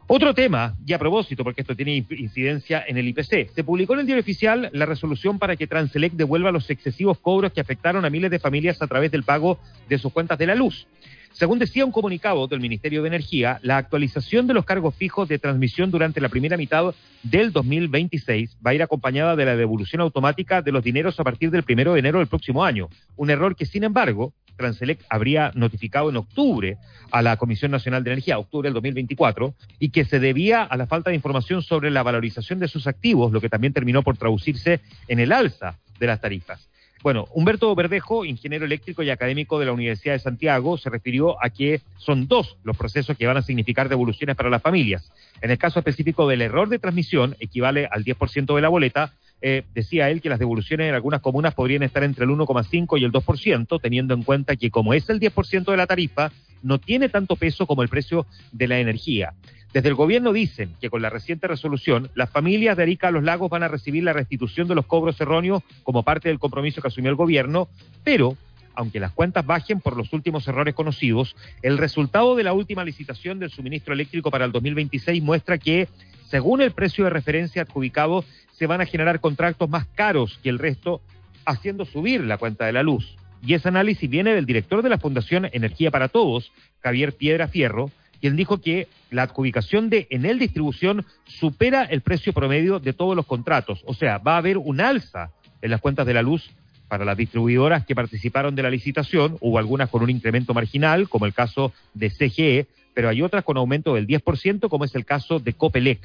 Otro tema, y a propósito, porque esto tiene incidencia en el IPC, se publicó en el Diario Oficial la resolución para que Transelec devuelva los excesivos cobros que afectaron a miles de familias a través del pago de sus cuentas de la luz. Según decía un comunicado del Ministerio de Energía, la actualización de los cargos fijos de transmisión durante la primera mitad del 2026 va a ir acompañada de la devolución automática de los dineros a partir del 1 de enero del próximo año. Un error que, sin embargo, Transelec habría notificado en octubre a la Comisión Nacional de Energía, octubre del 2024, y que se debía a la falta de información sobre la valorización de sus activos, lo que también terminó por traducirse en el alza de las tarifas. Bueno, Humberto Verdejo, ingeniero eléctrico y académico de la Universidad de Santiago, se refirió a que son dos los procesos que van a significar devoluciones para las familias. En el caso específico del error de transmisión, equivale al 10% de la boleta. Decía él que las devoluciones en algunas comunas podrían estar entre el 1,5 y el 2%, teniendo en cuenta que como es el 10% de la tarifa, no tiene tanto peso como el precio de la energía. Desde el gobierno dicen que con la reciente resolución, las familias de Arica a Los Lagos van a recibir la restitución de los cobros erróneos como parte del compromiso que asumió el gobierno, pero aunque las cuentas bajen por los últimos errores conocidos, el resultado de la última licitación del suministro eléctrico para el 2026 muestra que, según el precio de referencia adjudicado, se van a generar contratos más caros que el resto, haciendo subir la cuenta de la luz. Y ese análisis viene del director de la Fundación Energía para Todos, Javier Piedra Fierro, quien dijo que la adjudicación de Enel Distribución supera el precio promedio de todos los contratos. O sea, va a haber un alza en las cuentas de la luz para las distribuidoras que participaron de la licitación. Hubo algunas con un incremento marginal, como el caso de CGE, pero hay otras con aumento del 10%, como es el caso de Copelec.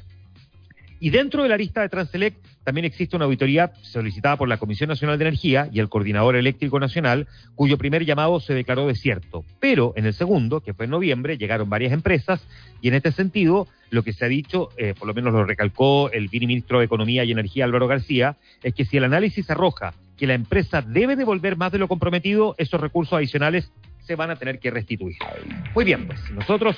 Y dentro de la lista de Transelec también existe una auditoría solicitada por la Comisión Nacional de Energía y el Coordinador Eléctrico Nacional, cuyo primer llamado se declaró desierto. Pero en el segundo, que fue en noviembre, llegaron varias empresas y en este sentido, lo que se ha dicho, por lo menos lo recalcó el viceministro de Economía y Energía, Álvaro García, es que si el análisis arroja que la empresa debe devolver más de lo comprometido, esos recursos adicionales se van a tener que restituir. Muy bien, pues nosotros